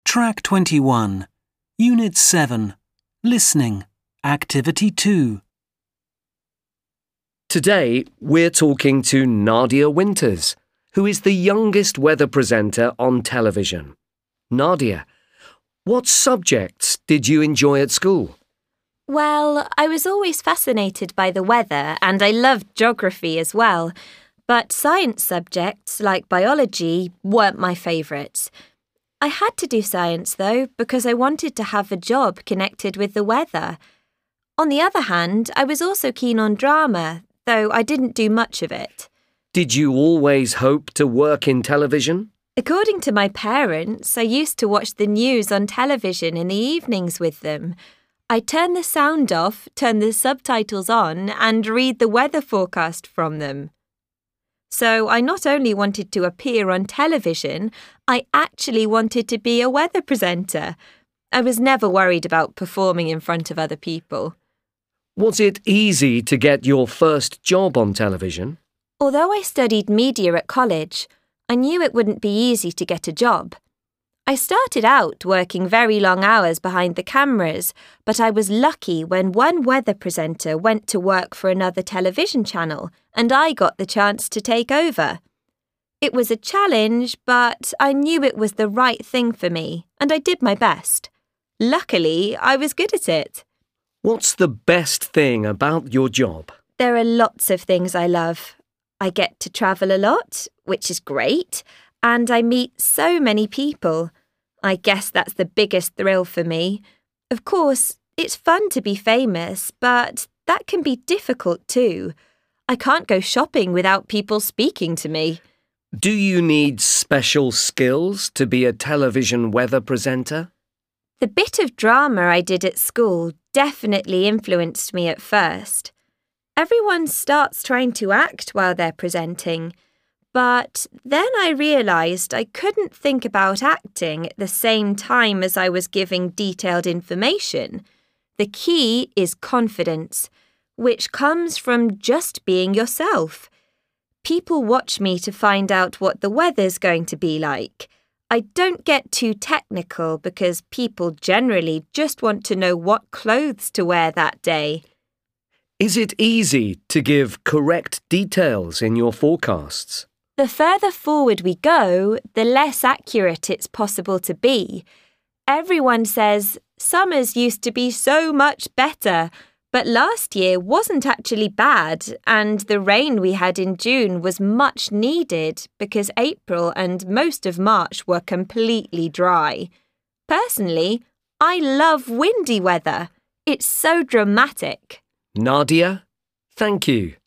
Track 21, Unit 7, Listening, Activity 2. Today, we're talking to Nadia Winters, who is the youngest weather presenter on television. Nadia, what subjects did you enjoy at school? Well, I was always fascinated by the weather and I loved geography as well. But science subjects like biology weren't my favourites. I had to do science though because I wanted to have a job connected with the weather. On the other hand, I was also keen on drama, though I didn't do much of it. Did you always hope to work in television? According to my parents, I used to watch the news on television in the evenings with them. I'd turn the sound off, turn the subtitles on, and read the weather forecast from them. So I not only wanted to appear on television, I actually wanted to be a weather presenter. I was never worried about performing in front of other people. Was it easy to get your first job on television? Although I studied media at college, I knew it wouldn't be easy to get a job. I started out working very long hours behind the cameras, but I was lucky when one weather presenter went to work for another television channel and I got the chance to take over. It was a challenge, but I knew it was the right thing for me and I did my best. Luckily, I was good at it. What's the best thing about your job? There are lots of things I love. I get to travel a lot, which is great, and I meet so many people. I guess that's the biggest thrill for me. Of course, it's fun to be famous, but that can be difficult too. I can't go shopping without people speaking to me. Do you need special skills to be a television weather presenter? The bit of drama I did at school definitely influenced me at first. Everyone starts trying to act while they're presenting. But then I realised I couldn't think about acting at the same time as I was giving detailed information. The key is confidence, which comes from just being yourself. People watch me to find out what the weather's going to be like. I don't get too technical because people generally just want to know what clothes to wear that day. Is it easy to give correct details in your forecasts? The further forward we go, the less accurate it's possible to be. Everyone says, summers used to be so much better, but last year wasn't actually bad, and the rain we had in June was much needed because April and most of March were completely dry. Personally, I love windy weather. It's so dramatic. Nadia, thank you.